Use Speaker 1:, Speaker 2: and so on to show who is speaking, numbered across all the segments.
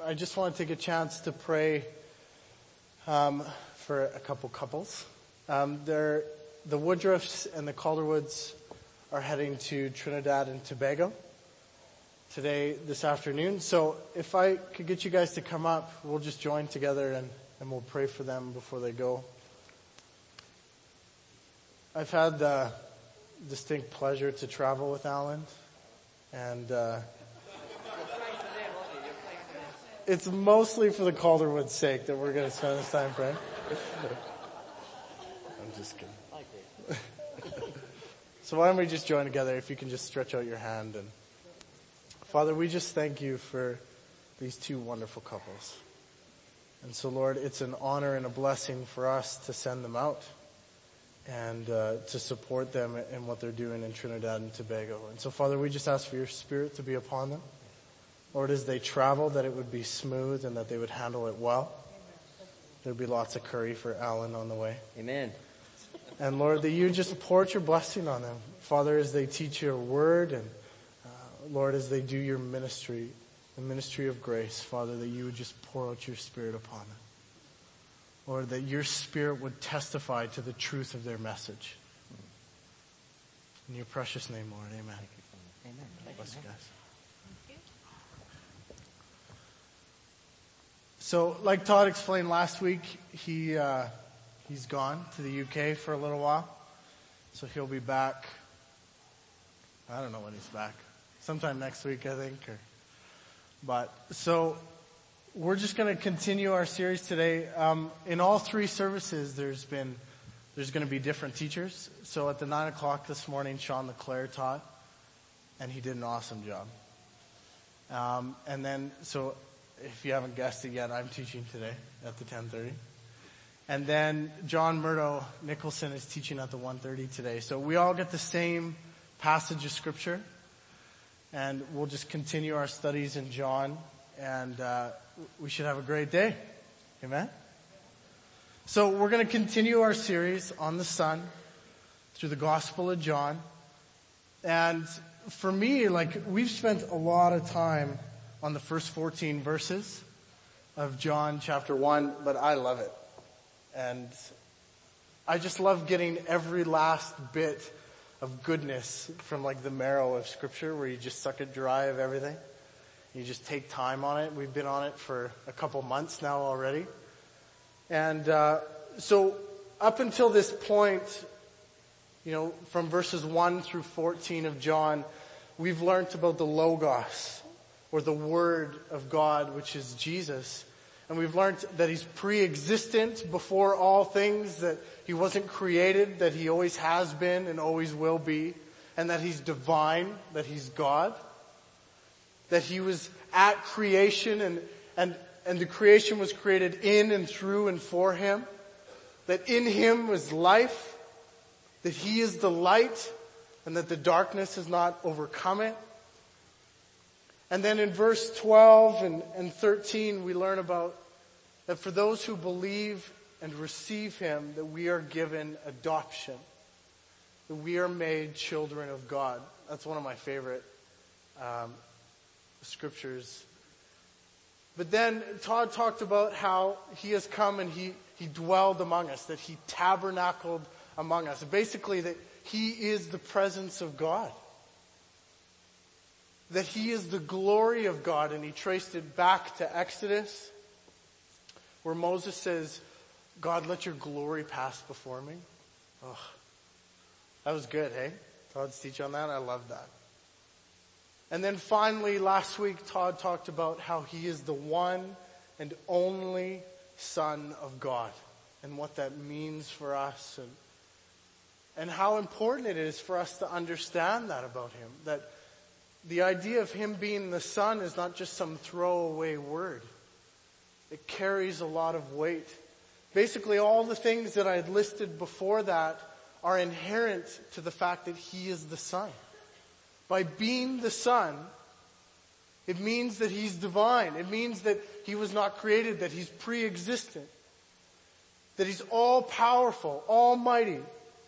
Speaker 1: I just want to take a chance to pray for a couple couples. The Woodruffs and the Calderwoods are heading to Trinidad and Tobago this afternoon. So if I could get you guys to come up, we'll just join together and we'll pray for them before they go. I've had the distinct pleasure to travel with Alan, and it's mostly for the Calderwood's sake that we're going to spend this time praying. I'm just kidding. So why don't we just join together, if you can just stretch out your hand. And Father, we just thank you for these two wonderful couples. And so, Lord, it's an honor and a blessing for us to send them out and to support them in what they're doing in Trinidad and Tobago. And so, Father, we just ask for your Spirit to be upon them. Lord, as they travel, that it would be smooth and that they would handle it well. There'd be lots of curry for Alan on the way.
Speaker 2: Amen.
Speaker 1: And Lord, that you just pour out your blessing on them. Father, as they teach your word, and Lord, as they do your ministry, the ministry of grace, Father, that you would just pour out your Spirit upon them. Lord, that your Spirit would testify to the truth of their message. In your precious name, Lord, amen.
Speaker 2: Amen.
Speaker 1: Bless you guys. So, like Todd explained last week, he's gone to the UK for a little while. So he'll be back. I don't know when he's back. Sometime next week, I think. So we're just going to continue our series today. In all three services, there's going to be different teachers. So at the 9 o'clock this morning, Sean LeClaire taught, and he did an awesome job. And then, so if you haven't guessed it yet, I'm teaching today at the 10:30. And then John Murdo Nicholson is teaching at the 1:30 today. So we all get the same passage of Scripture. And we'll just continue our studies in John. And we should have a great day. Amen? So we're going to continue our series on the Son through the Gospel of John. And for me, we've spent a lot of time on the first 14 verses of John chapter 1, but I love it. And I just love getting every last bit of goodness from the marrow of Scripture, where you just suck it dry of everything. You just take time on it. We've been on it for a couple months now already. And so up until this point, from verses 1 through 14 of John, we've learned about the Logos, or the Word of God, which is Jesus. And we've learned that he's pre-existent before all things, that he wasn't created, that he always has been and always will be, and that he's divine, that he's God, that he was at creation and the creation was created in and through and for him, that in him was life, that he is the light, and that the darkness has not overcome it. And then in verse 12 and 13, we learn about that for those who believe and receive him, that we are given adoption, that we are made children of God. That's one of my favorite scriptures. But then Todd talked about how he has come and he dwelled among us, that he tabernacled among us. Basically, that he is the presence of God. That he is the glory of God, and he traced it back to Exodus, where Moses says, God, let your glory pass before me. Oh, that was good, hey? Todd's teach on that? I love that. And then finally, last week, Todd talked about how he is the one and only Son of God, and what that means for us, and how important it is for us to understand that about him, that the idea of him being the Son is not just some throwaway word. It carries a lot of weight. Basically, all the things that I had listed before that are inherent to the fact that he is the Son. By being the Son, it means that he's divine. It means that he was not created, that he's pre-existent, that he's all-powerful, almighty.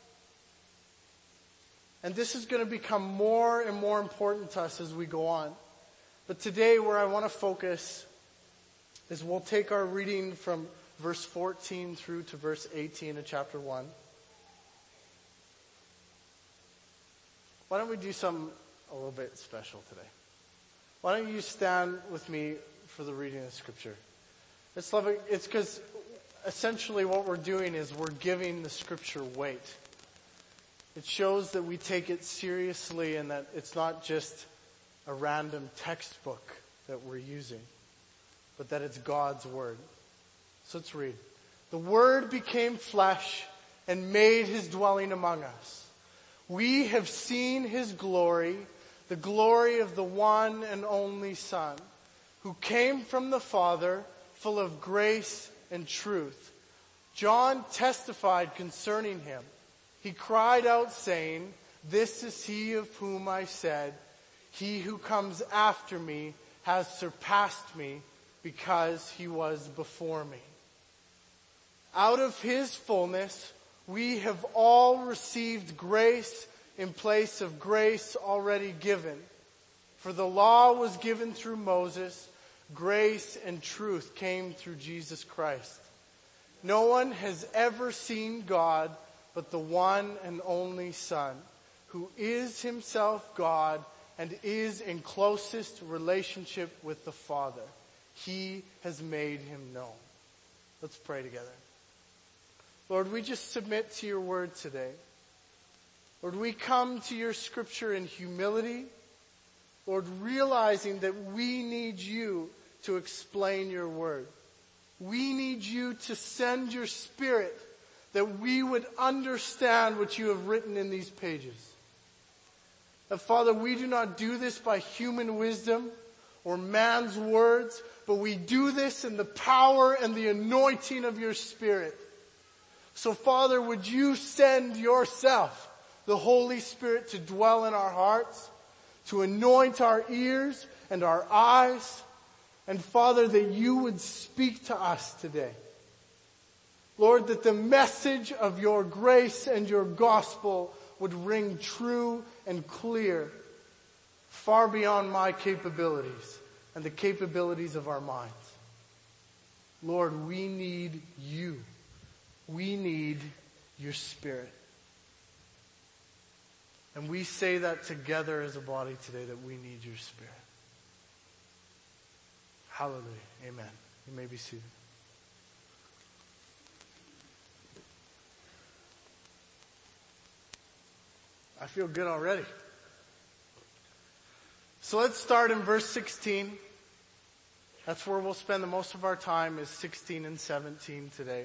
Speaker 1: And this is going to become more and more important to us as we go on. But today, where I want to focus is we'll take our reading from verse 14 through to verse 18 of chapter 1. Why don't we do something a little bit special today? Why don't you stand with me for the reading of Scripture? It's because essentially what we're doing is we're giving the Scripture weight. It shows that we take it seriously and that it's not just a random textbook that we're using, but that it's God's Word. So let's read. The Word became flesh and made His dwelling among us. We have seen His glory, the glory of the one and only Son, who came from the Father, full of grace and truth. John testified concerning Him. He cried out saying, "This is He of whom I said, He who comes after me has surpassed me because He was before me." Out of His fullness, we have all received grace in place of grace already given. For the law was given through Moses, grace and truth came through Jesus Christ. No one has ever seen God but the one and only Son, who is Himself God and is in closest relationship with the Father. He has made Him known. Let's pray together. Lord, we just submit to Your Word today. Lord, we come to Your Scripture in humility. Lord, realizing that we need You to explain Your Word. We need You to send Your Spirit that we would understand what You have written in these pages. That, Father, we do not do this by human wisdom or man's words, but we do this in the power and the anointing of Your Spirit. So, Father, would You send Yourself, the Holy Spirit, to dwell in our hearts, to anoint our ears and our eyes, and, Father, that You would speak to us today. Lord, that the message of Your grace and Your gospel would ring true and clear, far beyond my capabilities and the capabilities of our minds. Lord, we need You. We need Your Spirit. And we say that together as a body today, that we need Your Spirit. Hallelujah. Amen. You may be seated. I feel good already. So let's start in verse 16. That's where we'll spend the most of our time, is 16 and 17 today.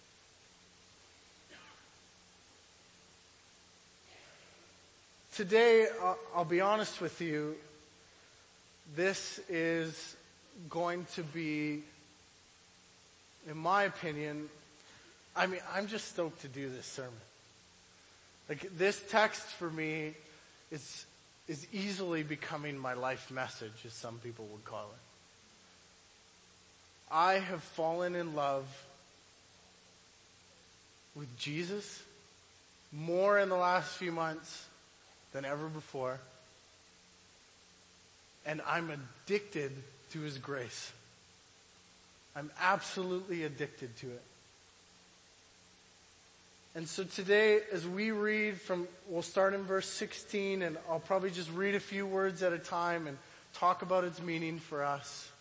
Speaker 1: Today, I'll be honest with you, this is going to be, in my opinion, I'm just stoked to do this sermon. Like, this text for me is easily becoming my life message, as some people would call it. I have fallen in love with Jesus more in the last few months than ever before. And I'm addicted to His grace. I'm absolutely addicted to it. And so today, as we read we'll start in verse 16, and I'll probably just read a few words at a time and talk about its meaning for us.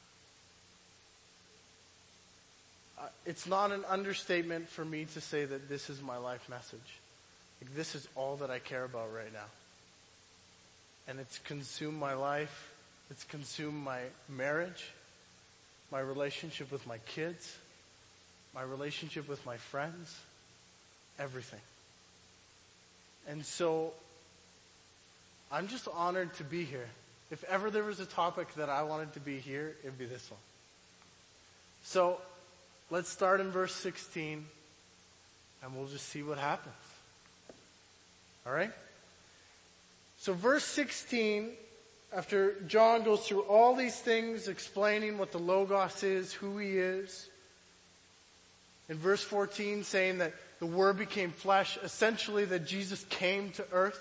Speaker 1: It's not an understatement for me to say that this is my life message. Like, this is all that I care about right now. And it's consumed my life. It's consumed my marriage, my relationship with my kids, my relationship with my friends, everything. And so, I'm just honored to be here. If ever there was a topic that I wanted to be here, it'd be this one. So, let's start in verse 16, and we'll just see what happens. All right? So verse 16, after John goes through all these things, explaining what the Logos is, who He is, in verse 14 saying that the Word became flesh, essentially that Jesus came to earth.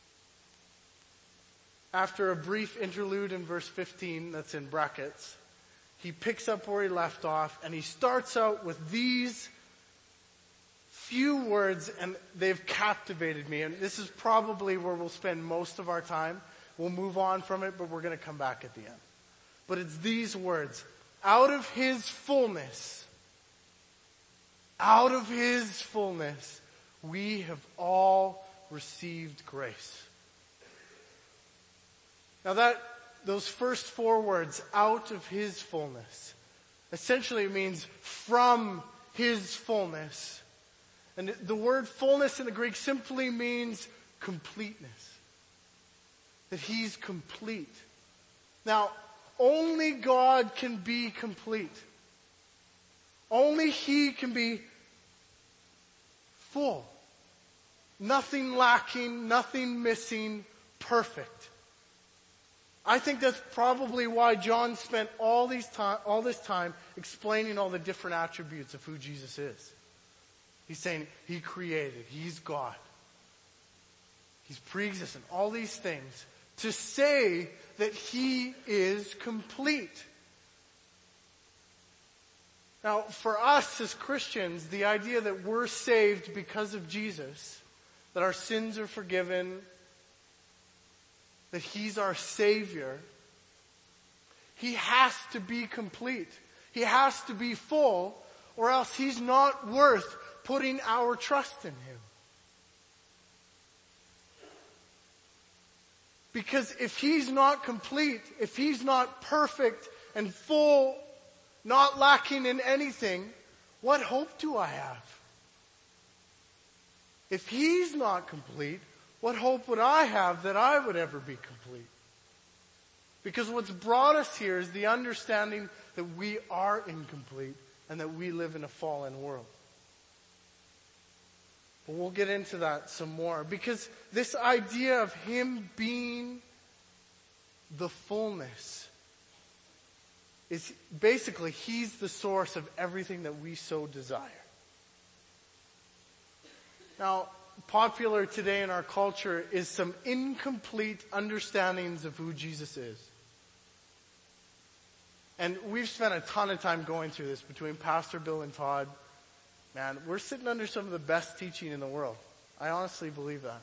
Speaker 1: After a brief interlude in verse 15, that's in brackets, he picks up where he left off, and he starts out with these few words, and they've captivated me. And this is probably where we'll spend most of our time. We'll move on from it, but we're going to come back at the end. But it's these words: out of his fullness, we have all received grace. Now those first four words, out of his fullness, essentially means from his fullness. And the word fullness in the Greek simply means completeness. That he's complete. Now, only God can be complete. Only he can be full. Nothing lacking, nothing missing, perfect. I think that's probably why John spent all this time explaining all the different attributes of who Jesus is. He's saying he created, he's God. He's pre-existent, all these things, to say that he is complete. Now, for us as Christians, the idea that we're saved because of Jesus, that our sins are forgiven, that he's our Savior, he has to be complete. He has to be full, or else he's not worth putting our trust in him. Because if he's not complete, if he's not perfect and full, not lacking in anything, what hope do I have? If he's not complete, what hope would I have that I would ever be complete? Because what's brought us here is the understanding that we are incomplete and that we live in a fallen world. But we'll get into that some more, because this idea of him being the fullness is basically he's the source of everything that we so desire. Now, popular today in our culture is some incomplete understandings of who Jesus is. And we've spent a ton of time going through this between Pastor Bill and Todd. Man, we're sitting under some of the best teaching in the world. I honestly believe that.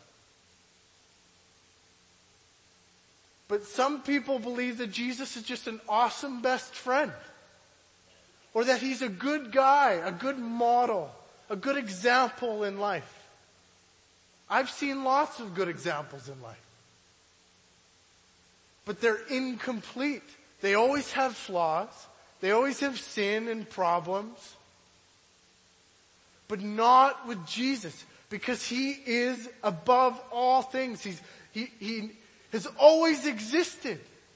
Speaker 1: But some people believe that Jesus is just an awesome best friend. Or that he's a good guy, a good model, a good example in life. I've seen lots of good examples in life. But they're incomplete. They always have flaws. They always have sin and problems. But not with Jesus, because he is above all things. He has always existed.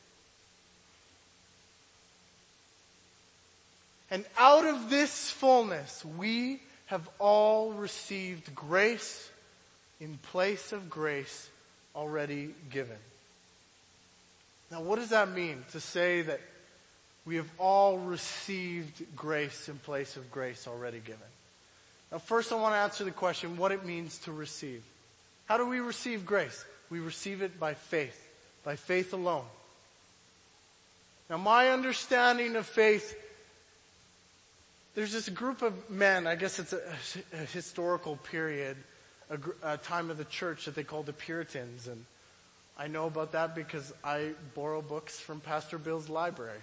Speaker 1: And out of this fullness, we have all received grace in place of grace already given. Now, what does that mean to say that we have all received grace in place of grace already given? Now, first I want to answer the question, what it means to receive. How do we receive grace? We receive it by faith alone. Now, my understanding of faith, there's this group of men, I guess it's a historical period, a time of the church that they call the Puritans. And I know about that because I borrow books from Pastor Bill's library.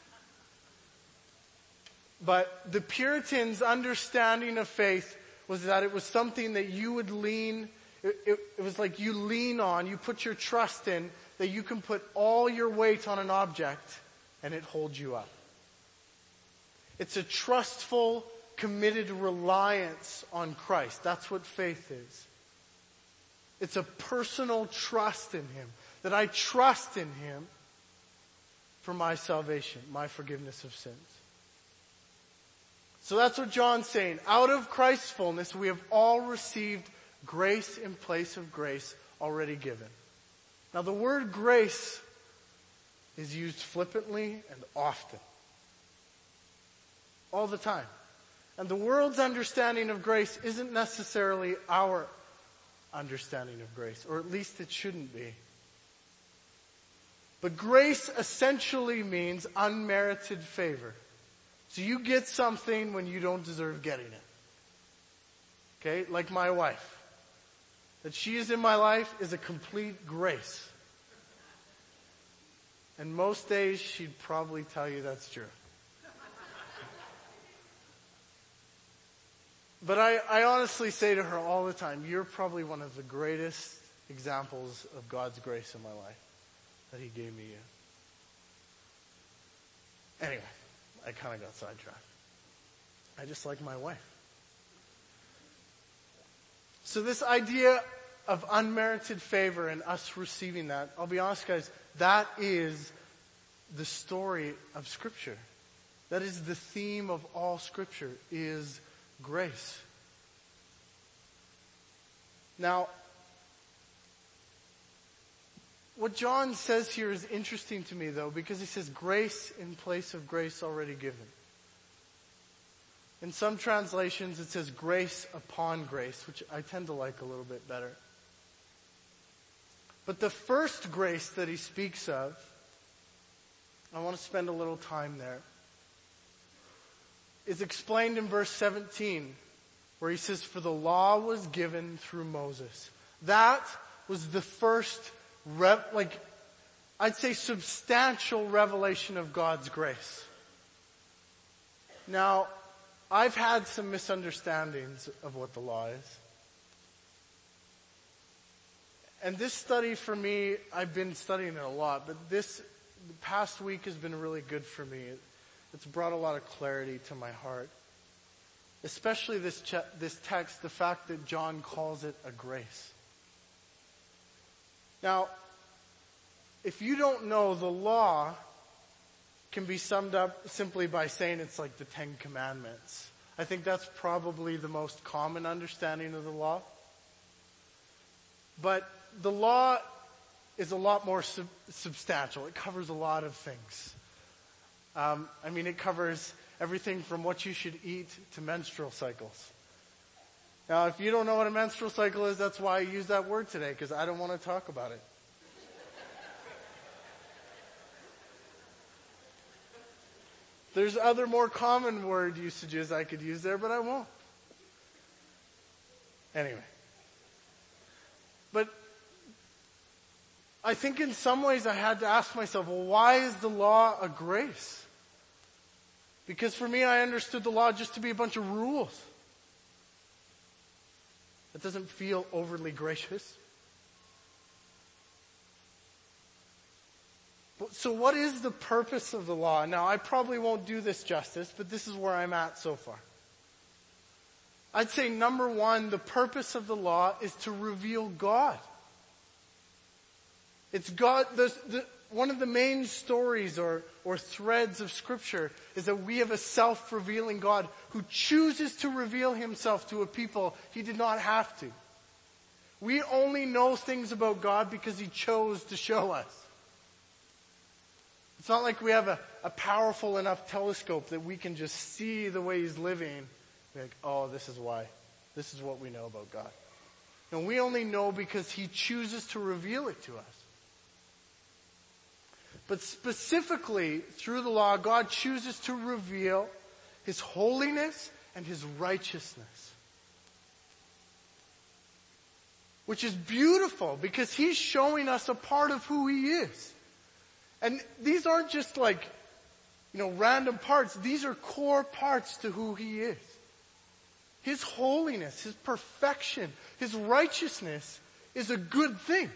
Speaker 1: But the Puritans' understanding of faith was that it was something that you would lean, it was like you lean on, you put your trust in, that you can put all your weight on an object and it holds you up. It's a trustful, committed reliance on Christ. That's what faith is. It's a personal trust in him, that I trust in him for my salvation, my forgiveness of sins. So that's what John's saying. Out of Christ's fullness, we have all received grace in place of grace already given. Now, the word grace is used flippantly and often. All the time. And the world's understanding of grace isn't necessarily our understanding of grace, or at least it shouldn't be. But grace essentially means unmerited favor. So you get something when you don't deserve getting it. Okay? Like my wife. That she is in my life is a complete grace. And most days she'd probably tell you that's true. But I honestly say to her all the time, you're probably one of the greatest examples of God's grace in my life that He gave me you. Anyway, I kind of got sidetracked. I just like my wife. So this idea of unmerited favor and us receiving that, I'll be honest guys, that is the story of Scripture. That is the theme of all Scripture, is grace. Now, what John says here is interesting to me though, because he says grace in place of grace already given. In some translations it says grace upon grace, which I tend to like a little bit better. But the first grace that he speaks of, I want to spend a little time there, is explained in verse 17, where he says, for the law was given through Moses. That was the first, I'd say substantial revelation of God's grace. Now, I've had some misunderstandings of what the law is. And this study for me, I've been studying it a lot, but the past week has been really good for me. It's brought a lot of clarity to my heart. Especially this text, the fact that John calls it a grace. Now, if you don't know, the law can be summed up simply by saying it's like the Ten Commandments. I think that's probably the most common understanding of the law. But the law is a lot more substantial. It covers a lot of things. It covers everything from what you should eat to menstrual cycles. Now, if you don't know what a menstrual cycle is, that's why I use that word today, because I don't want to talk about it. There's other more common word usages I could use there, but I won't. Anyway. But I think in some ways I had to ask myself, well, why is the law a grace? Because for me, I understood the law just to be a bunch of rules. It doesn't feel overly gracious. So what is the purpose of the law? Now, I probably won't do this justice, but this is where I'm at so far. I'd say number one, the purpose of the law is to reveal God. It's God, one of the main stories or threads of Scripture is that we have a self-revealing God who chooses to reveal Himself to a people He did not have to. We only know things about God because He chose to show us. It's not like we have a powerful enough telescope that we can just see the way He's living. Be like, oh, this is why. This is what we know about God. And we only know because He chooses to reveal it to us. But specifically, through the law, God chooses to reveal His holiness and His righteousness. Which is beautiful because He's showing us a part of who He is. And these aren't just random parts. These are core parts to who He is. His holiness, His perfection, His righteousness is a good thing.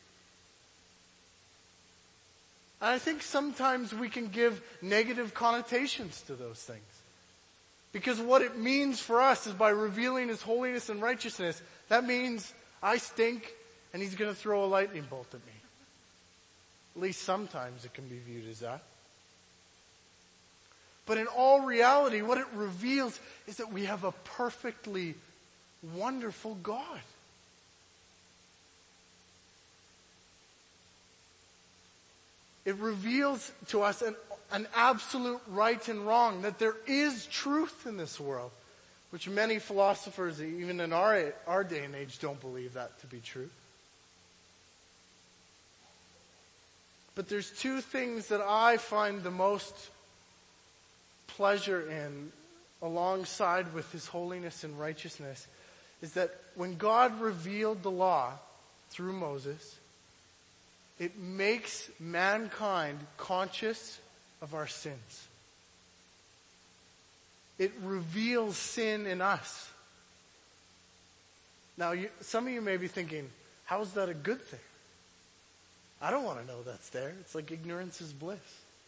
Speaker 1: And I think sometimes we can give negative connotations to those things. Because what it means for us is by revealing His holiness and righteousness, that means I stink and He's going to throw a lightning bolt at me. At least sometimes it can be viewed as that. But in all reality, what it reveals is that we have a perfectly wonderful God. It reveals to us an absolute right and wrong, that there is truth in this world, which many philosophers, even in our day and age, don't believe that to be true. But there's two things that I find the most pleasure in, alongside with His holiness and righteousness, is that when God revealed the law through Moses, it makes mankind conscious of our sins. It reveals sin in us. Now, some of you may be thinking, how is that a good thing? I don't want to know that's there. It's like ignorance is bliss.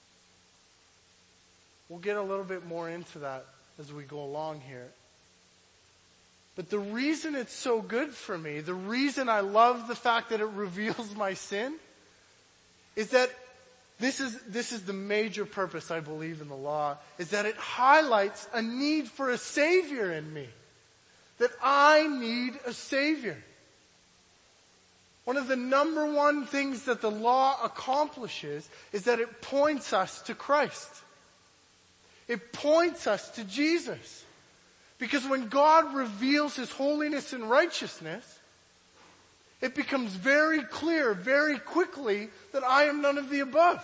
Speaker 1: We'll get a little bit more into that as we go along here. But the reason it's so good for me, the reason I love the fact that it reveals my sin, is that this is the major purpose, I believe, in the law, is that it highlights a need for a Savior in me. That I need a Savior. One of the number one things that the law accomplishes is that it points us to Christ. It points us to Jesus. Because when God reveals His holiness and righteousness, it becomes very clear, very quickly, that I am none of the above.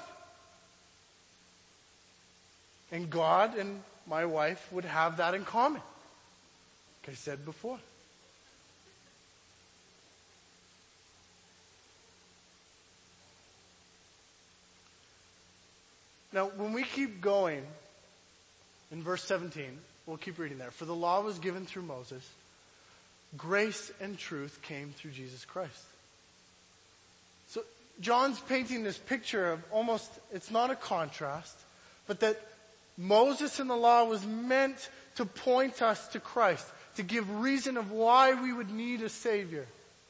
Speaker 1: And God and my wife would have that in common, like I said before. Now, when we keep going, in verse 17, we'll keep reading there. For the law was given through Moses. Grace and truth came through Jesus Christ. So John's painting this picture of almost, it's not a contrast, but that Moses and the law was meant to point us to Christ, to give reason of why we would need a Savior.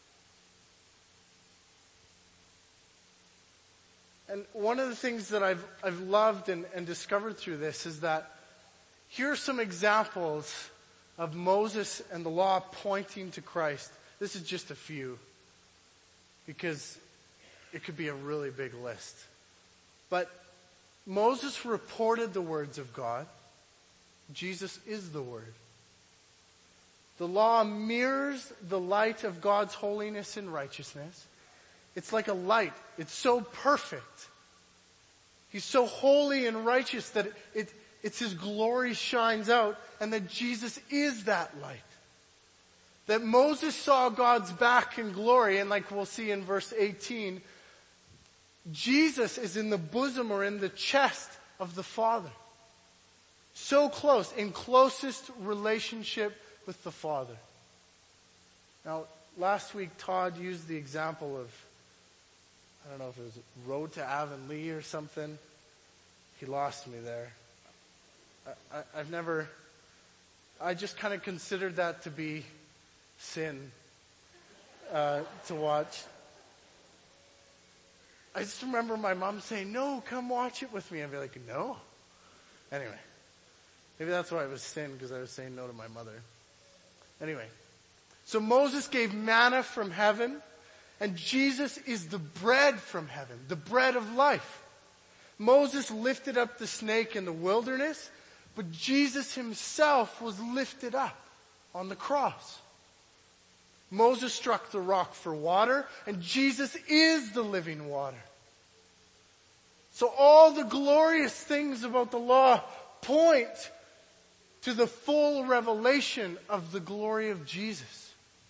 Speaker 1: And one of the things that I've loved and discovered through this is that here are some examples of Moses and the law pointing to Christ. This is just a few, because it could be a really big list. But Moses reported the words of God. Jesus is the Word. The law mirrors the light of God's holiness and righteousness. It's like a light. It's so perfect. He's so holy and righteous that it's His glory shines out, and that Jesus is that light. That Moses saw God's back in glory, and like we'll see in verse 18, Jesus is in the bosom or in the chest of the Father. So close, in closest relationship with the Father. Now, last week Todd used the example of, I don't know if it was Road to Avonlea or something. He lost me there. I just kind of considered that to be sin to watch. I just remember my mom saying, no, come watch it with me. I'd be like, no. Anyway, maybe that's why it was sin, because I was saying no to my mother. Anyway, so Moses gave manna from heaven, and Jesus is the bread from heaven, the bread of life. Moses lifted up the snake in the wilderness, but Jesus Himself was lifted up on the cross. Moses struck the rock for water, and Jesus is the living water. So all the glorious things about the law point to the full revelation of the glory of Jesus.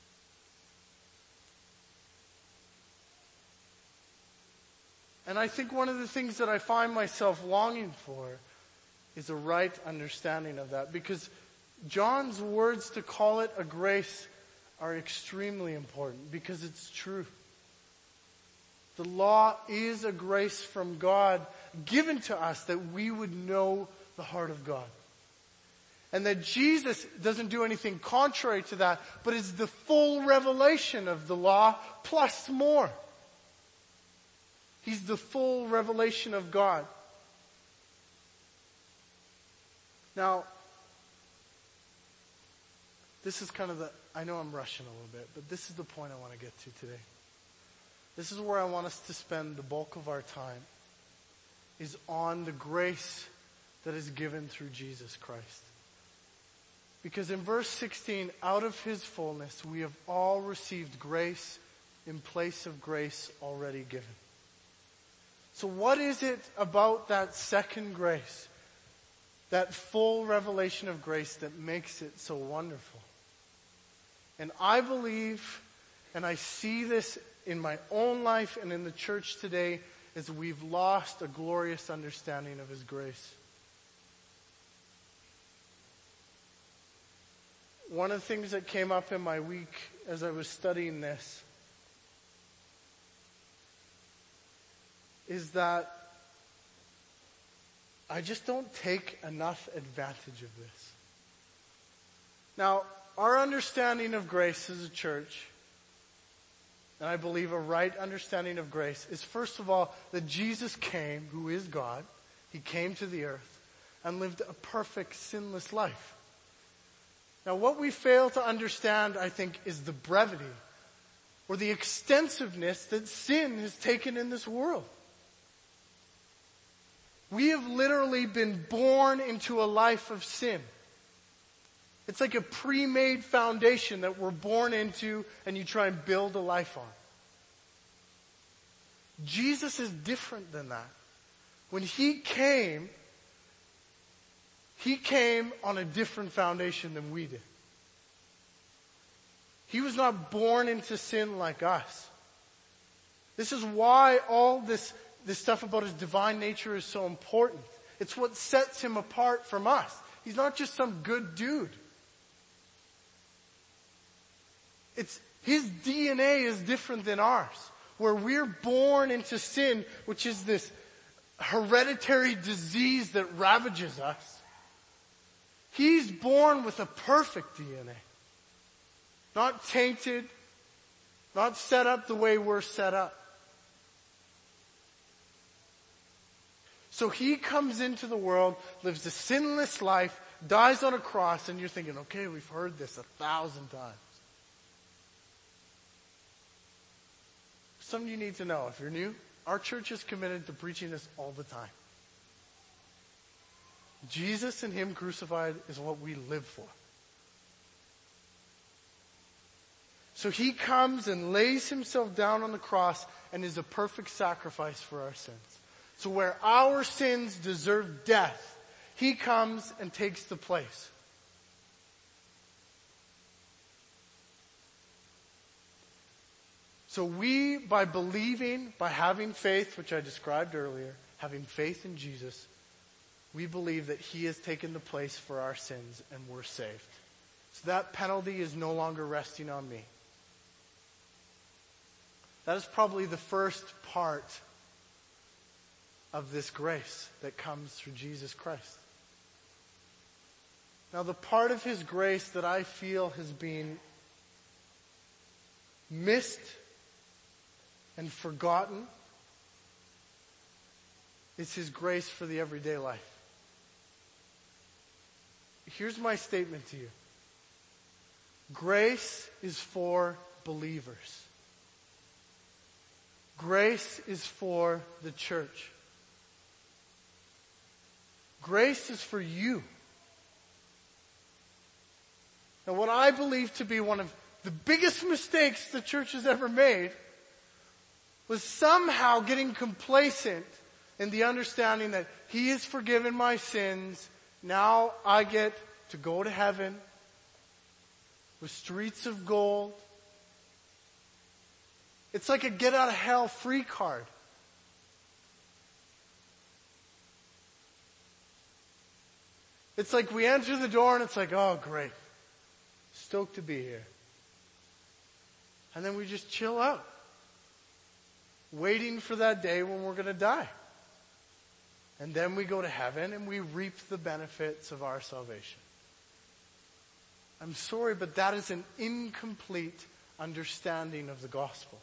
Speaker 1: And I think one of the things that I find myself longing for is a right understanding of that, because John's words to call it a grace are extremely important, because it's true. The law is a grace from God given to us that we would know the heart of God. And that Jesus doesn't do anything contrary to that, but is the full revelation of the law plus more. He's the full revelation of God. Now, this is kind of I know I'm rushing a little bit, but this is the point I want to get to today. This is where I want us to spend the bulk of our time, is on the grace that is given through Jesus Christ. Because in verse 16, out of His fullness, we have all received grace in place of grace already given. So what is it about that second grace, that full revelation of grace, that makes it so wonderful? And I believe, and I see this in my own life and in the church today, is we've lost a glorious understanding of His grace. One of the things that came up in my week as I was studying this is that I just don't take enough advantage of this. Now, our understanding of grace as a church, and I believe a right understanding of grace, is first of all that Jesus came, who is God. He came to the earth and lived a perfect, sinless life. Now, what we fail to understand, I think, is the brevity or the extensiveness that sin has taken in this world. We have literally been born into a life of sin. It's like a pre-made foundation that we're born into and you try and build a life on. Jesus is different than that. When He came on a different foundation than we did. He was not born into sin like us. This is why all this stuff about His divine nature is so important. It's what sets Him apart from us. He's not just some good dude. His DNA is different than ours. Where we're born into sin, which is this hereditary disease that ravages us. He's born with a perfect DNA. Not tainted, not set up the way we're set up. So He comes into the world, lives a sinless life, dies on a cross, and you're thinking, okay, we've heard this 1,000 times. Something you need to know, if you're new, our church is committed to preaching this all the time. Jesus and Him crucified is what we live for. So He comes and lays Himself down on the cross and is a perfect sacrifice for our sins. So where our sins deserve death, He comes and takes the place. So we, by believing, by having faith, which I described earlier, having faith in Jesus, we believe that He has taken the place for our sins and we're saved. So that penalty is no longer resting on me. That is probably the first part of this grace that comes through Jesus Christ. Now, the part of His grace that I feel has been missed and forgotten is His grace for the everyday life. Here's my statement to you. Grace is for believers. Grace is for the church. Grace is for you. Now, what I believe to be one of the biggest mistakes the church has ever made was somehow getting complacent in the understanding that He has forgiven my sins. Now I get to go to heaven with streets of gold. It's like a get out of hell free card. It's like we enter the door and it's like, oh great, stoked to be here. And then we just chill out, waiting for that day when we're going to die. And then we go to heaven and we reap the benefits of our salvation. I'm sorry, but that is an incomplete understanding of the gospel.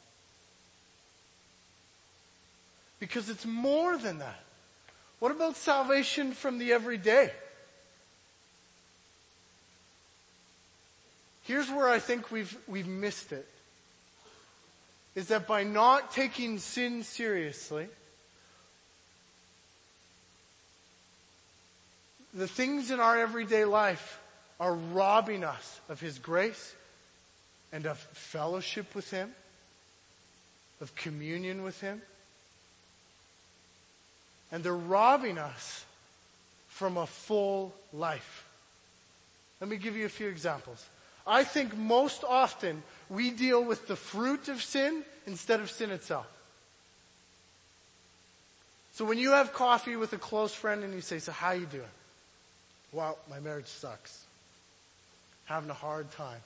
Speaker 1: Because it's more than that. What about salvation from the everyday? Here's where I think we've missed it. Is that by not taking sin seriously, the things in our everyday life are robbing us of His grace and of fellowship with Him, of communion with Him. And they're robbing us from a full life. Let me give you a few examples. I think most often we deal with the fruit of sin instead of sin itself. So when you have coffee with a close friend and you say, so how you doing? Well, my marriage sucks. Having a hard time.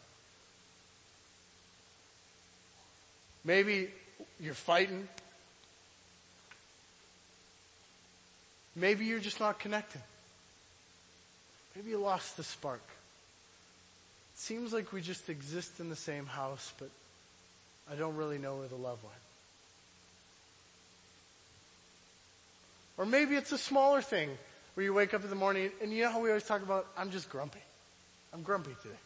Speaker 1: Maybe you're fighting. Maybe you're just not connecting. Maybe you lost the spark. It seems like we just exist in the same house, but I don't really know where the love went. Or maybe it's a smaller thing where you wake up in the morning and you know how we always talk about, I'm just grumpy. I'm grumpy today.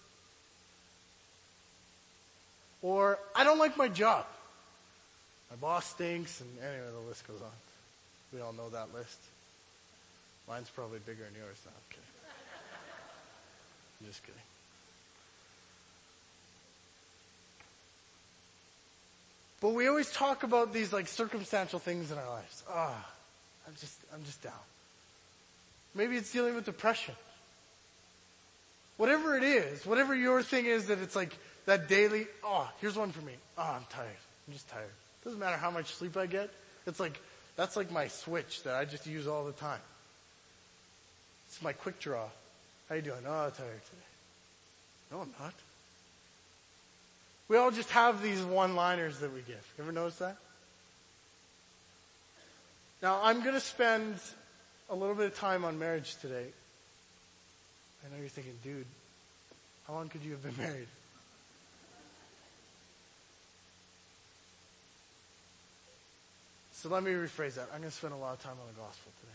Speaker 1: Or I don't like my job. My boss stinks, and anyway, the list goes on. We all know that list. Mine's probably bigger than yours. No, I'm kidding. I'm just kidding. But we always talk about these like circumstantial things in our lives. I'm just down. Maybe it's dealing with depression. Whatever it is, whatever your thing is that it's like that daily, here's one for me. I'm tired. I'm just tired. Doesn't matter how much sleep I get. It's like, that's like my switch that I just use all the time. It's my quick draw. How you doing? I'm tired today. No, I'm not. We all just have these one-liners that we give. You ever notice that? Now, I'm going to spend a little bit of time on marriage today. I know you're thinking, dude, how long could you have been married? So let me rephrase that. I'm going to spend a lot of time on the gospel today.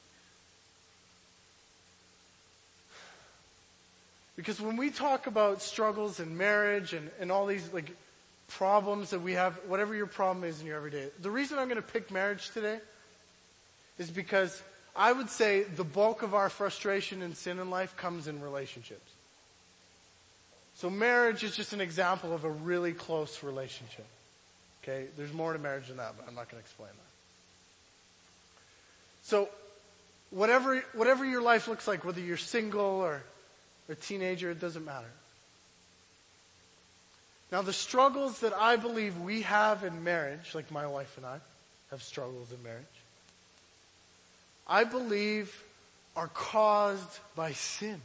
Speaker 1: Because when we talk about struggles in marriage and all these like problems that we have, whatever your problem is in your everyday, the reason I'm going to pick marriage today is because I would say the bulk of our frustration and sin in life comes in relationships. So marriage is just an example of a really close relationship. Okay? There's more to marriage than that, but I'm not going to explain that. So whatever your life looks like, whether you're single or a teenager, it doesn't matter. Now the struggles that I believe we have in marriage, like my wife and I have struggles in marriage, I believe are caused by sin.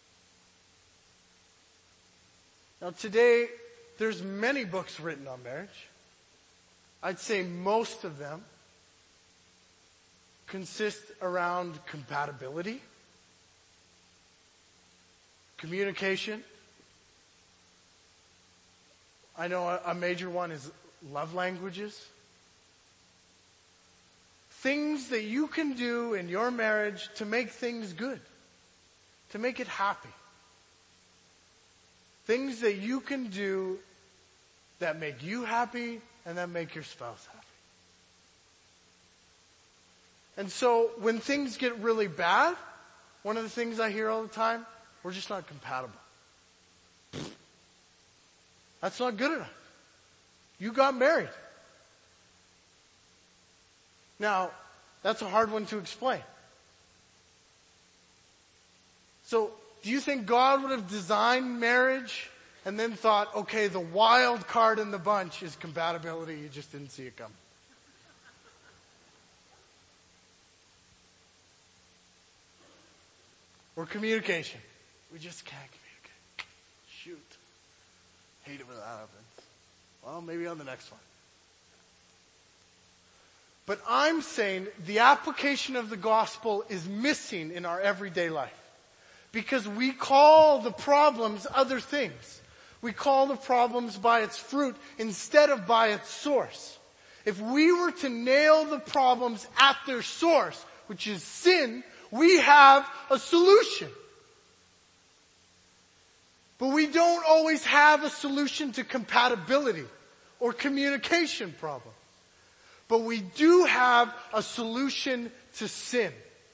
Speaker 1: Now today, there's many books written on marriage. I'd say most of them consist around compatibility, communication. I know a major one is love languages. Things that you can do in your marriage to make things good, to make it happy. Things that you can do that make you happy and that make your spouse happy. And so when things get really bad, one of the things I hear all the time, we're just not compatible. That's not good enough. You got married. Now, that's a hard one to explain. So, do you think God would have designed marriage and then thought, okay, the wild card in the bunch is compatibility, you just didn't see it coming? Or communication. We just can't communicate. Shoot. Hate it when that happens. Well, maybe on the next one. But I'm saying the application of the gospel is missing in our everyday life. Because we call the problems other things. We call the problems by its fruit instead of by its source. If we were to nail the problems at their source, which is sin, we have a solution. But we don't always have a solution to compatibility or communication problems. But we do have a solution to sin.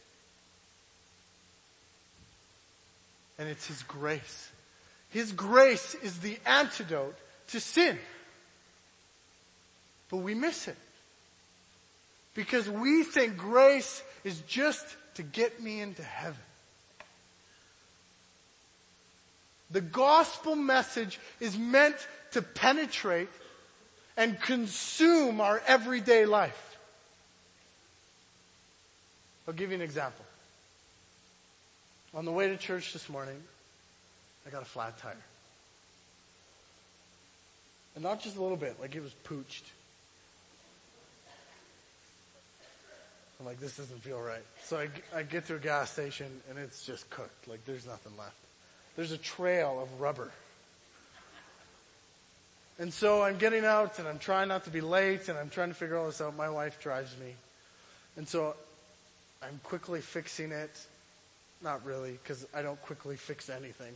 Speaker 1: And it's His grace. His grace is the antidote to sin. But we miss it. Because we think grace is just to get me into heaven. The gospel message is meant to penetrate and consume our everyday life. I'll give you an example. On the way to church this morning, I got a flat tire. And not just a little bit, like it was pooched. I'm like, this doesn't feel right. So I get to a gas station and it's just cooked. Like there's nothing left. There's a trail of rubber. And so I'm getting out and I'm trying not to be late and I'm trying to figure all this out. My wife drives me. And so I'm quickly fixing it. Not really, because I don't quickly fix anything.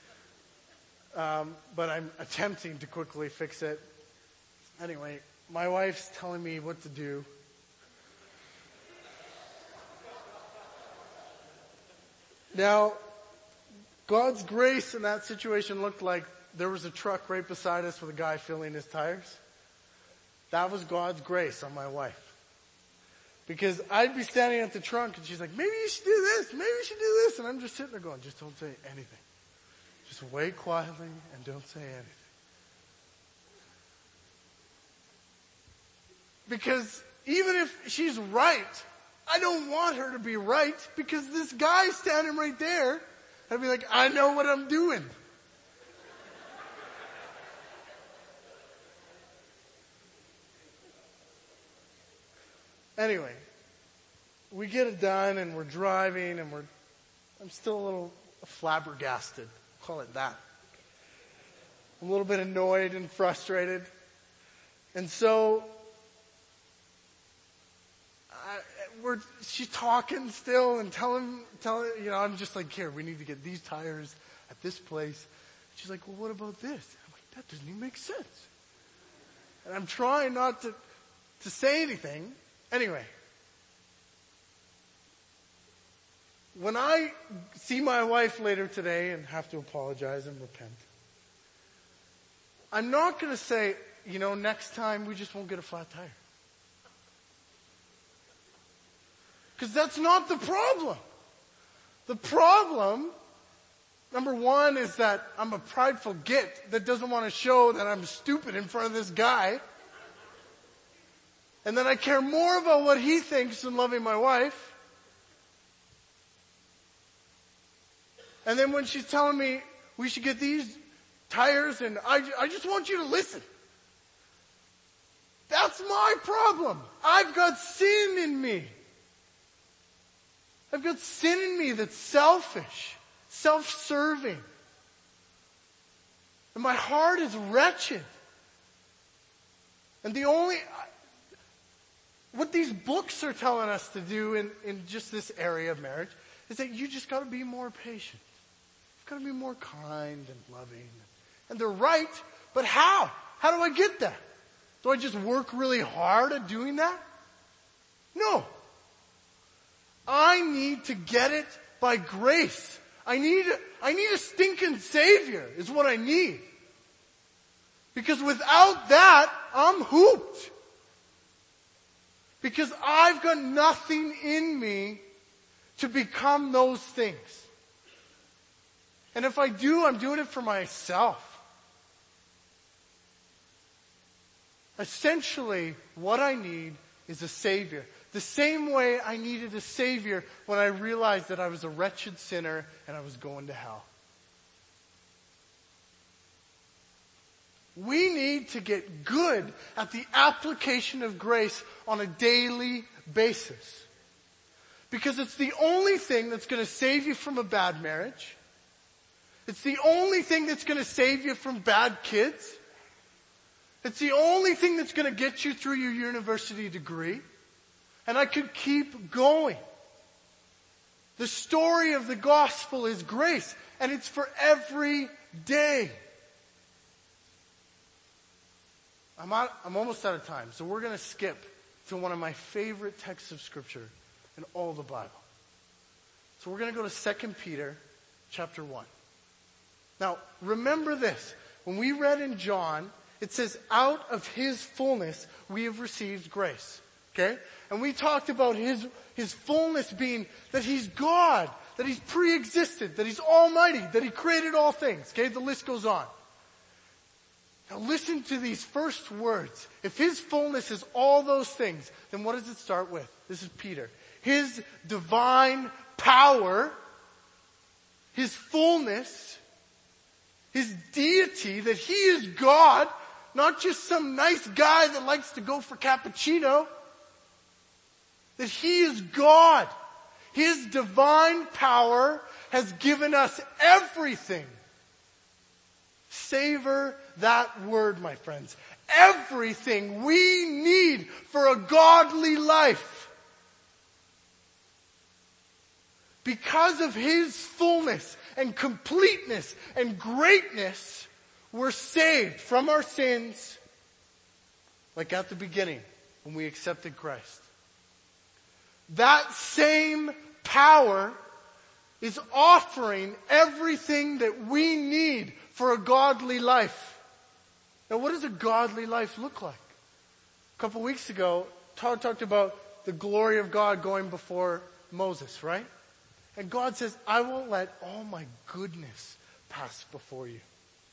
Speaker 1: But I'm attempting to quickly fix it. Anyway, my wife's telling me what to do. Now, God's grace in that situation looked like there was a truck right beside us with a guy filling his tires. That was God's grace on my wife. Because I'd be standing at the trunk and she's like, maybe you should do this, maybe you should do this. And I'm just sitting there going, just don't say anything. Just wait quietly and don't say anything. Because even if she's right, I don't want her to be right because this guy's standing right there. I'd be like, I know what I'm doing. Anyway, we get it done and we're driving and I'm still a little flabbergasted. Call it that. I'm a little bit annoyed and frustrated. And so, she's talking still and telling, I'm just like, here, we need to get these tires at this place. She's like, well, what about this? I'm like, that doesn't even make sense. And I'm trying not to say anything. Anyway, when I see my wife later today and have to apologize and repent, I'm not going to say, next time we just won't get a flat tire. Because that's not the problem. The problem, number one, is that I'm a prideful git that doesn't want to show that I'm stupid in front of this guy. And then I care more about what he thinks than loving my wife. And then when she's telling me we should get these tires and I just want you to listen. That's my problem. I've got sin in me. I've got sin in me that's selfish, self-serving. And my heart is wretched. And what these books are telling us to do in just this area of marriage is that you just got to be more patient. You've got to be more kind and loving. And they're right, but how? How do I get that? Do I just work really hard at doing that? No. I need to get it by grace. I need a stinking Savior is what I need. Because without that, I'm hooped. Because I've got nothing in me to become those things. And if I do, I'm doing it for myself. Essentially, what I need is a Savior. The same way I needed a Savior when I realized that I was a wretched sinner and I was going to hell. We need to get good at the application of grace on a daily basis. Because it's the only thing that's going to save you from a bad marriage. It's the only thing that's going to save you from bad kids. It's the only thing that's going to get you through your university degree. And I could keep going. The story of the gospel is grace, and it's for every day. I'm almost out of time, so we're going to skip to one of my favorite texts of Scripture in all the Bible. So we're going to go to 2 Peter chapter 1. Now, remember this. When we read in John, it says, out of His fullness we have received grace. Okay? And we talked about his fullness being that he's God, that he's pre-existent, that he's almighty, that he created all things. Okay, the list goes on. Now listen to these first words. If his fullness is all those things, then what does it start with? This is Peter. His divine power, his fullness, his deity, that he is God, not just some nice guy that likes to go for cappuccino. That he is God. His divine power has given us everything. Savor that word, my friends. Everything we need for a godly life. Because of his fullness and completeness and greatness, we're saved from our sins, like at the beginning when we accepted Christ. That same power is offering everything that we need for a godly life. Now, what does a godly life look like? A couple weeks ago, Todd talked about the glory of God going before Moses, right? And God says, I won't let all my goodness pass before you.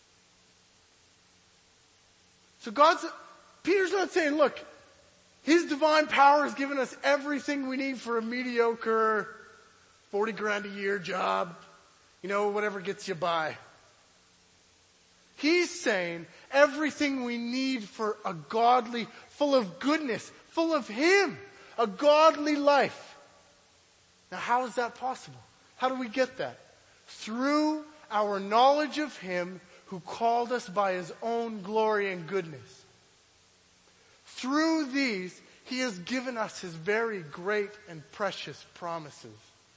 Speaker 1: So Peter's not saying, look, his divine power has given us everything we need for a mediocre 40 grand a year job. Whatever gets you by. He's saying everything we need for a godly, full of goodness, full of him, a godly life. Now how is that possible? How do we get that? Through our knowledge of him who called us by his own glory and goodness. Through these, he has given us his very great and precious promises.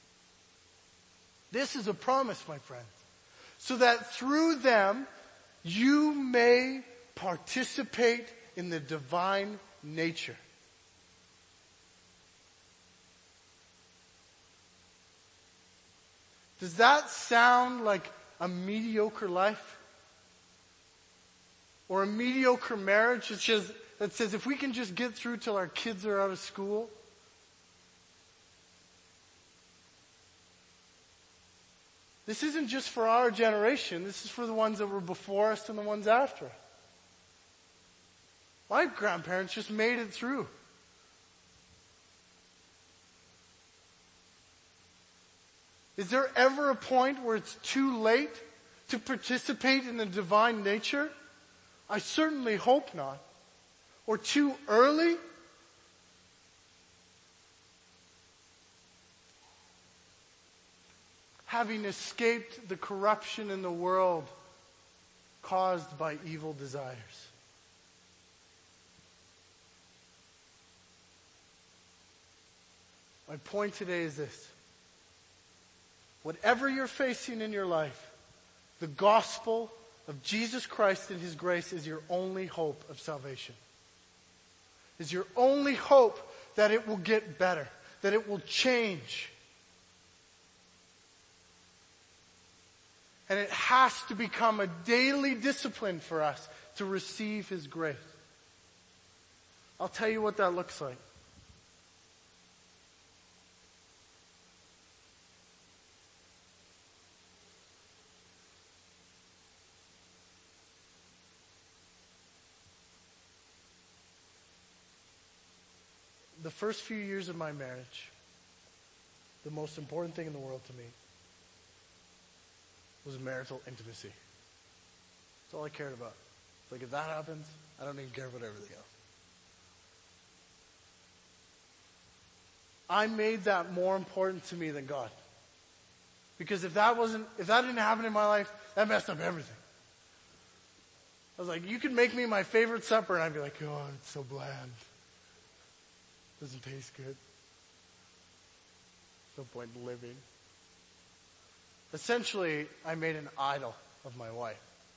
Speaker 1: This is a promise, my friends. So that through them, you may participate in the divine nature. Does that sound like a mediocre life? Or a mediocre marriage that says if we can just get through till our kids are out of school? This isn't just for our generation. This is for the ones that were before us and the ones after us. My grandparents just made it through. Is there ever a point where it's too late to participate in the divine nature? I certainly hope not. Or too early? Having escaped the corruption in the world caused by evil desires. My point today is this. Whatever you're facing in your life, the gospel of Jesus Christ and his grace is your only hope of salvation. Is your only hope that it will get better, that it will change. And it has to become a daily discipline for us to receive his grace. I'll tell you what that looks like. The first few years of my marriage, the most important thing in the world to me was marital intimacy. That's all I cared about. Like if that happens, I don't even care about everything else. I made that more important to me than God. Because if that didn't happen in my life, that messed up everything. I was like, you could make me my favorite supper and I'd be like, oh, it's so bland. Doesn't taste good. No point in living. Essentially, I made an idol of my wife.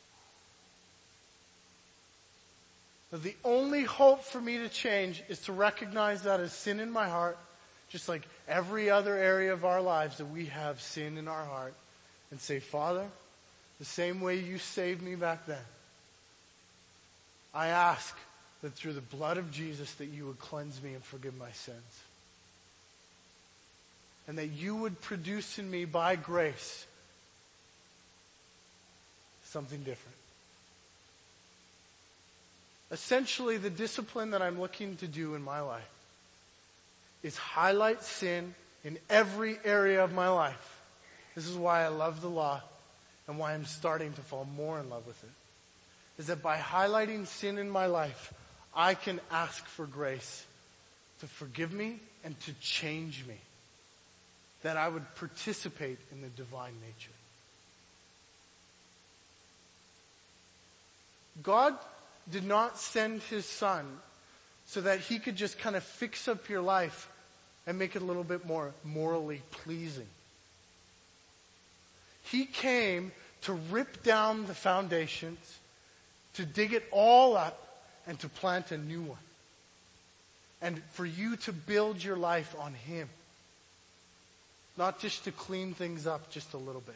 Speaker 1: But the only hope for me to change is to recognize that as sin in my heart, just like every other area of our lives that we have sin in our heart, and say, Father, the same way you saved me back then, I ask that through the blood of Jesus that you would cleanse me and forgive my sins. And that you would produce in me by grace something different. Essentially, the discipline that I'm looking to do in my life is highlight sin in every area of my life. This is why I love the law and why I'm starting to fall more in love with it. Is that by highlighting sin in my life, I can ask for grace to forgive me and to change me. That I would participate in the divine nature. God did not send his son so that he could just kind of fix up your life and make it a little bit more morally pleasing. He came to rip down the foundations, to dig it all up, and to plant a new one. And for you to build your life on him. Not just to clean things up just a little bit.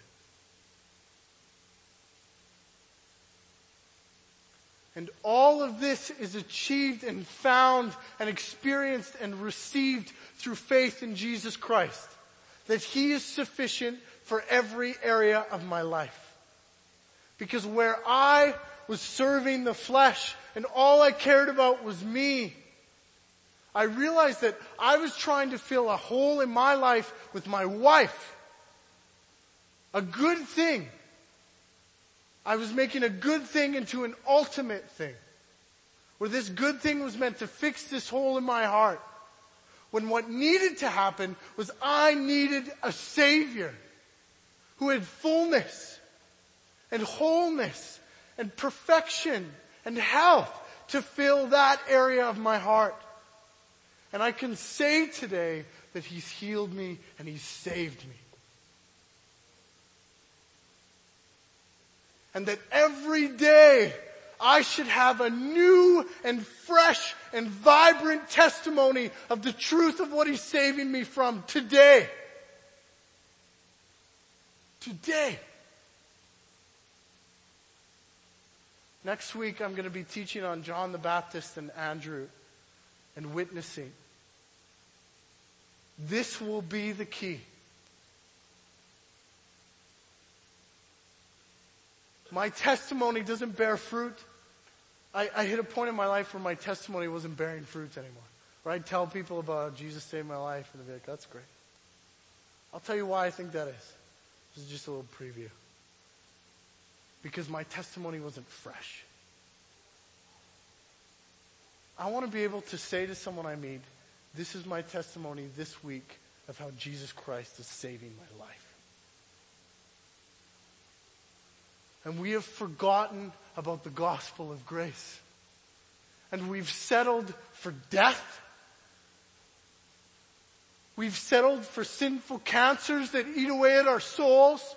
Speaker 1: And all of this is achieved and found and experienced and received through faith in Jesus Christ. That he is sufficient for every area of my life. Because where I was serving the flesh and all I cared about was me, I realized that I was trying to fill a hole in my life with my wife. A good thing. I was making a good thing into an ultimate thing. Where this good thing was meant to fix this hole in my heart. When what needed to happen was I needed a Savior who had fullness and wholeness and perfection and health to fill that area of my heart. And I can say today that he's healed me and he's saved me. And that every day I should have a new and fresh and vibrant testimony of the truth of what he's saving me from today. Today. Next week I'm going to be teaching on John the Baptist and Andrew and witnessing. This will be the key. My testimony doesn't bear fruit. I hit a point in my life where my testimony wasn't bearing fruit anymore. Where I'd tell people about Jesus saved my life and they'd be like, that's great. I'll tell you why I think that is. This is just a little preview. Because my testimony wasn't fresh. I want to be able to say to someone I meet, this is my testimony this week of how Jesus Christ is saving my life. And we have forgotten about the gospel of grace. And we've settled for death. We've settled for sinful cancers that eat away at our souls.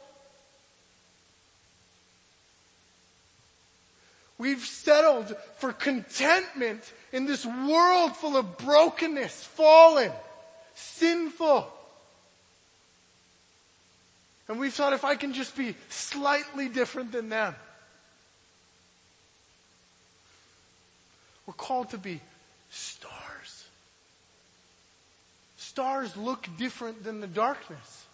Speaker 1: We've settled for contentment in this world full of brokenness, fallen, sinful. And we've thought if I can just be slightly different than them. We're called to be stars. Stars look different than the darkness.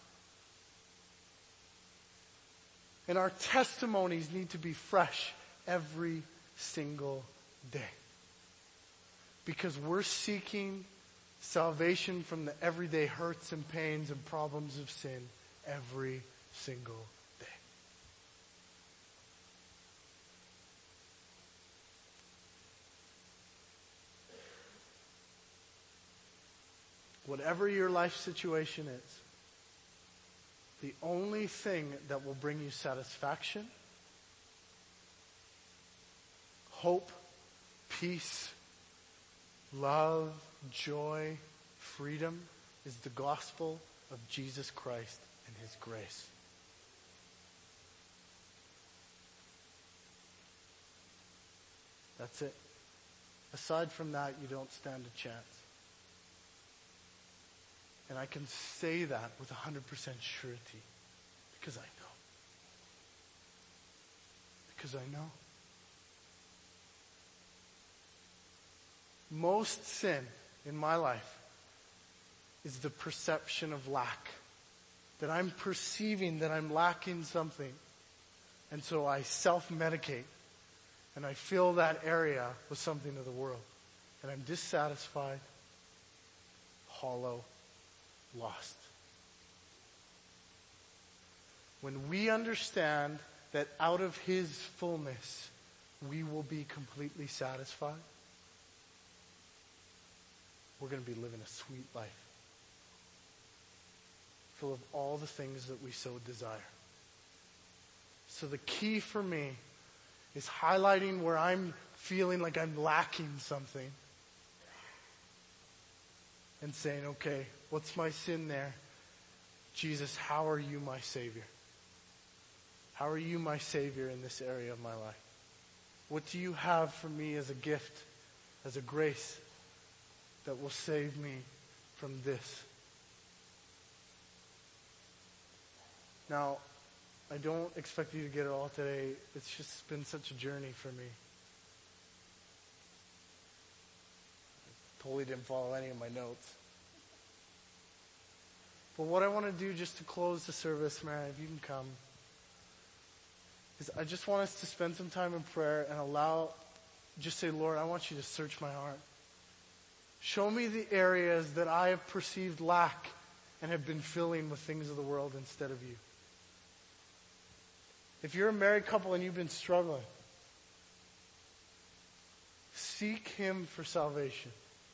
Speaker 1: And our testimonies need to be fresh every single day. Because we're seeking salvation from the everyday hurts and pains and problems of sin every single day. Whatever your life situation is, the only thing that will bring you satisfaction, hope, peace, love, joy, freedom is the gospel of Jesus Christ and his grace. That's it. Aside from that, you don't stand a chance. And I can say that with 100% surety because I know. Because I know. Most sin in my life is the perception of lack. That I'm perceiving that I'm lacking something. And so I self-medicate. And I fill that area with something of the world. And I'm dissatisfied, hollow, lost. When we understand that out of His fullness, we will be completely satisfied, we're going to be living a sweet life. Full of all the things that we so desire. So the key for me is highlighting where I'm feeling like I'm lacking something. And saying, okay, what's my sin there? Jesus, how are you my Savior? How are you my Savior in this area of my life? What do you have for me as a gift, as a grace that will save me from this? Now, I don't expect you to get it all today. It's just been such a journey for me. I totally didn't follow any of my notes. But what I want to do just to close the service, Mary, if you can come, is I just want us to spend some time in prayer and just say, Lord, I want you to search my heart. Show me the areas that I have perceived lack and have been filling with things of the world instead of you. If you're a married couple and you've been struggling, seek Him for salvation.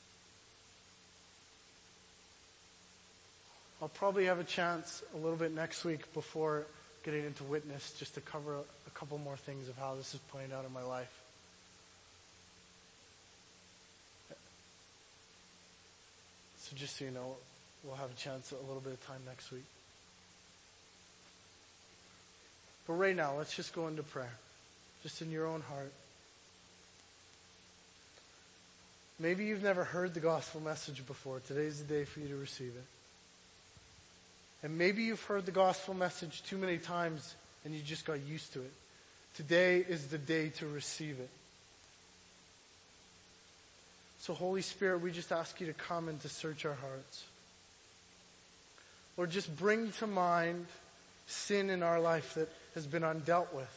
Speaker 1: I'll probably have a chance a little bit next week before getting into witness just to cover a couple more things of how this is playing out in my life. So just so you know, we'll have a chance a little bit of time next week. But right now, let's just go into prayer. Just in your own heart. Maybe you've never heard the gospel message before. Today's the day for you to receive it. And maybe you've heard the gospel message too many times and you just got used to it. Today is the day to receive it. So Holy Spirit, we just ask you to come and to search our hearts. Lord, just bring to mind sin in our life that has been undealt with.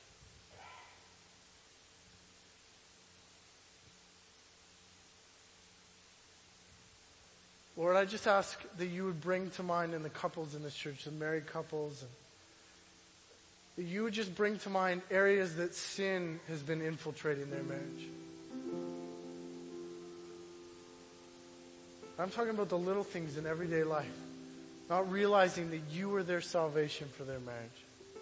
Speaker 1: Lord, I just ask that you would bring to mind in the couples in this church, the married couples, and that you would just bring to mind areas that sin has been infiltrating their marriage. I'm talking about the little things in everyday life. Not realizing that you are their salvation for their marriage.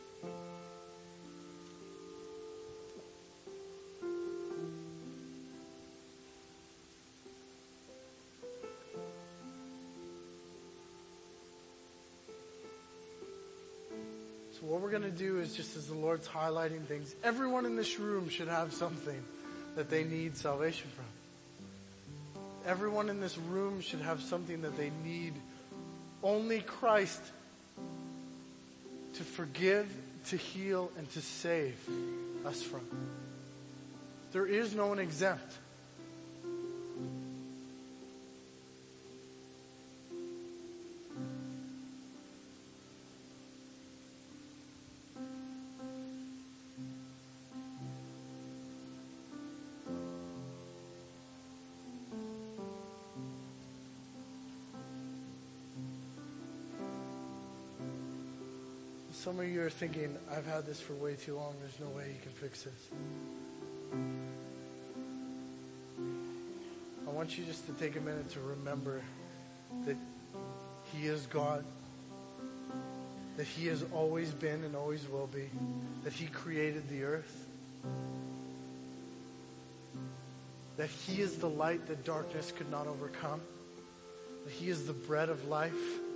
Speaker 1: So what we're going to do is just as the Lord's highlighting things, everyone in this room should have something that they need salvation from. Everyone in this room should have something that they need only Christ to forgive, to heal, and to save us from. There is no one exempt. Some of you are thinking, I've had this for way too long. There's no way you can fix this. I want you just to take a minute to remember that He is God. That He has always been and always will be. That He created the earth. That He is the light that darkness could not overcome. That He is the bread of life.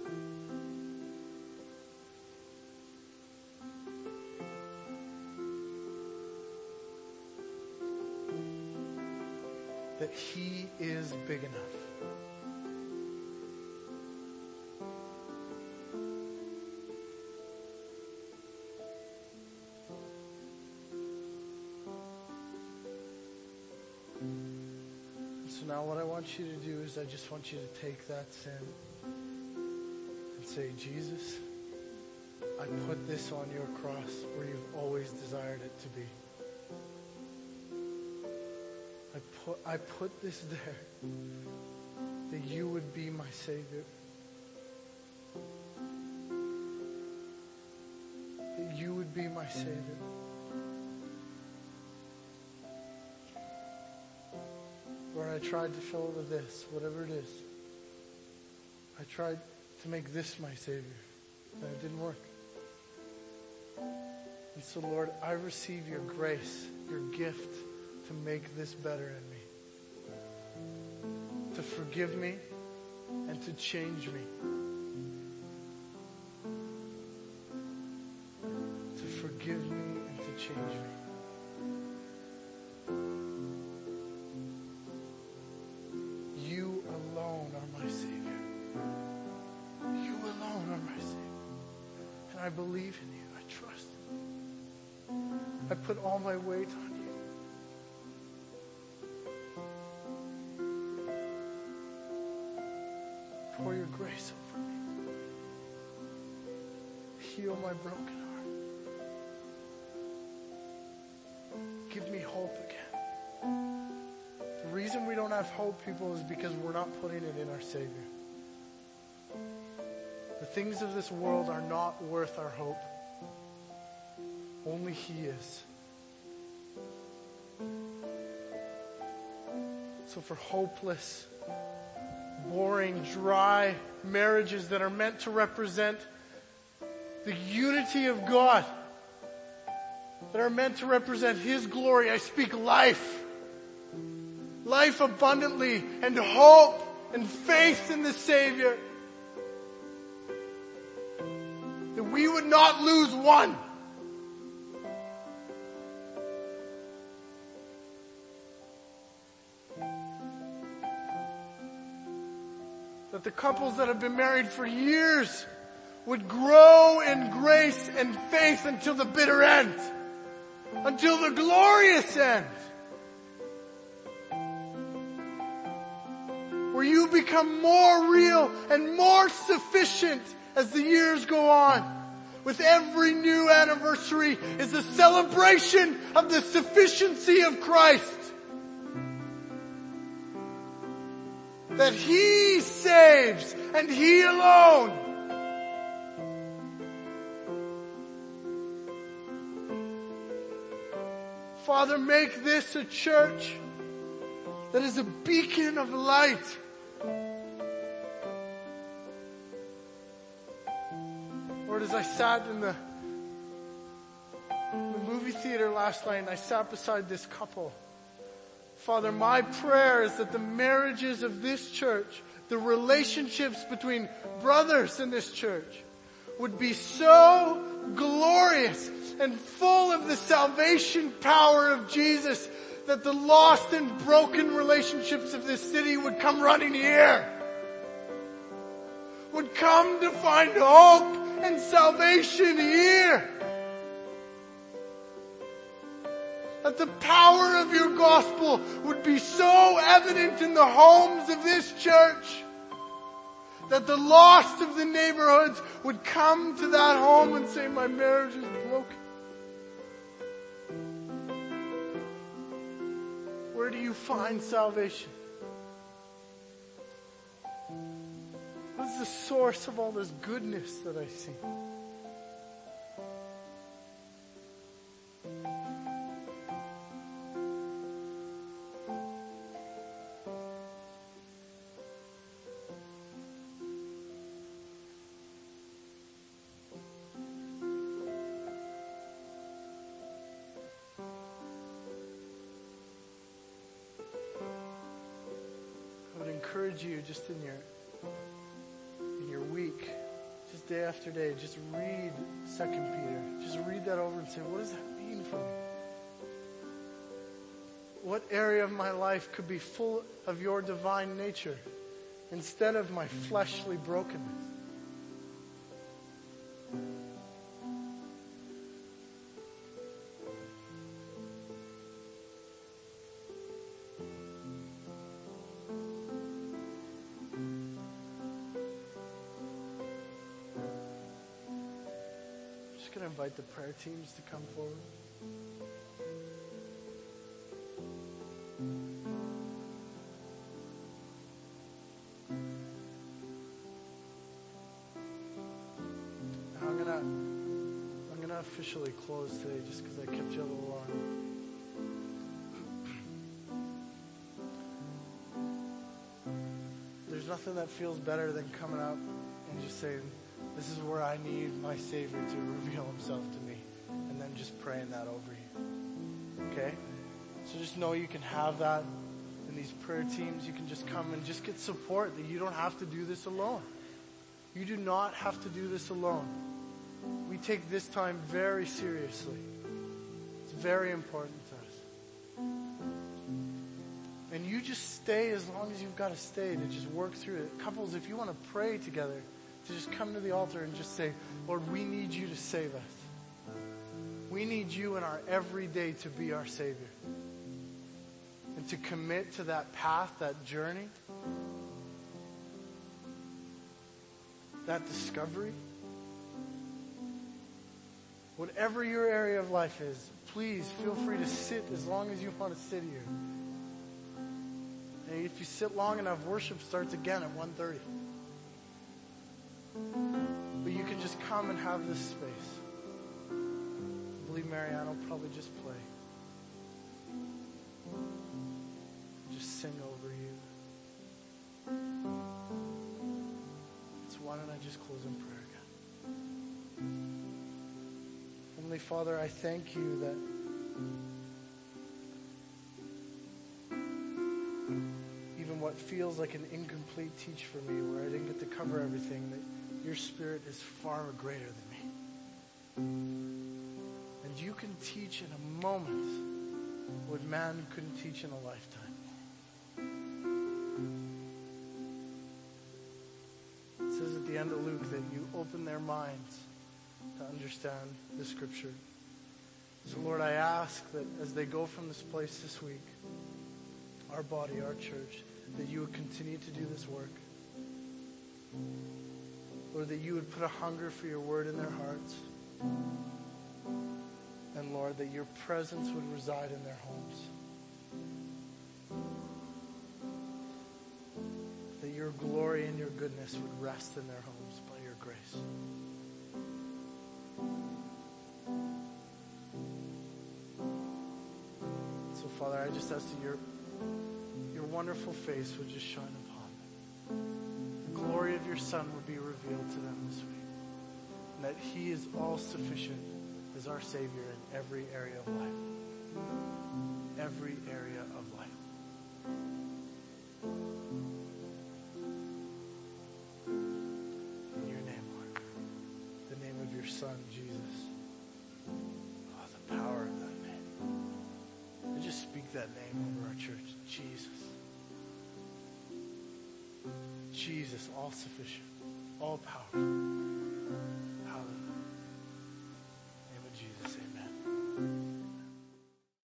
Speaker 1: That He is big enough. So So now what I want you to do is I just want you to take that sin and say, Jesus, I put this on your cross where you've always desired it to be. I put this there that you would be my Savior. That you would be my Savior. Lord, I tried to fill it with this, whatever it is. I tried to make this my Savior, and it didn't work. And so, Lord, I receive your grace, your gift to make this better in me. To forgive me and to change me. To forgive me and to change me. You alone are my Savior. You alone are my Savior. And I believe in you. I trust in you. I put all my weight on you. Pour your grace over me. Heal my broken heart. Give me hope again. The reason we don't have hope, people, is because we're not putting it in our Savior. The things of this world are not worth our hope. Only He is. So for hopeless, boring, dry marriages that are meant to represent the unity of God, that are meant to represent His glory, I speak life. Life abundantly and hope and faith in the Savior. That we would not lose one. That the couples that have been married for years would grow in grace and faith until the bitter end. Until the glorious end. Where you become more real and more sufficient as the years go on. With every new anniversary is a celebration of the sufficiency of Christ. That He saves and He alone. Father, make this a church that is a beacon of light. Lord, as I sat in the movie theater last night and I sat beside this couple, Father, my prayer is that the marriages of this church, the relationships between brothers in this church, would be so glorious and full of the salvation power of Jesus that the lost and broken relationships of this city would come running here. Would come to find hope and salvation here. That the power of your gospel would be so evident in the homes of this church that the lost of the neighborhoods would come to that home and say, my marriage is broken. Where do you find salvation? What is the source of all this goodness that I see? I would encourage you just in your week, just day after day, just read 2 Peter. Just read that over and say, what does that mean for me? What area of my life could be full of your divine nature instead of my fleshly brokenness? just going to invite the prayer teams to come forward. I'm gonna officially close today just because I kept you a little long. There's nothing that feels better than coming up and just saying, this is where I need my Savior to reveal himself to me. And then just praying that over you. Okay? So just know you can have that in these prayer teams. You can just come and just get support, that you don't have to do this alone. You do not have to do this alone. We take this time very seriously. It's very important to us. And you just stay as long as you've got to stay to just work through it. Couples, if you want to pray together, to just come to the altar and just say, Lord, we need you to save us. We need you in our everyday to be our Savior. And to commit to that path, that journey, that discovery. Whatever your area of life is, please feel free to sit as long as you want to sit here. And if you sit long enough, worship starts again at 1:30. But you can just come and have this space. I believe Marianne will probably just play. Just sing over you. So why don't I just close in prayer again? Heavenly Father, I thank you that even what feels like an incomplete teach for me, where I didn't get to cover everything, that your Spirit is far greater than me. And you can teach in a moment what man couldn't teach in a lifetime. It says at the end of Luke that you open their minds to understand the scripture. So Lord, I ask that as they go from this place this week, our body, our church, that you would continue to do this work. Lord, that you would put a hunger for your word in their hearts. And Lord, that your presence would reside in their homes. That your glory and your goodness would rest in their homes by your grace. So Father, I just ask that your wonderful face would just shine upon them. The glory of your Son would be revealed to them this week. And that he is all sufficient as our Savior in every area of life. Every area of life. In your name, Lord. The name of your Son, Jesus. Oh, the power of that name. And just speak that name over our church. Jesus. Jesus, all sufficient, all powerful.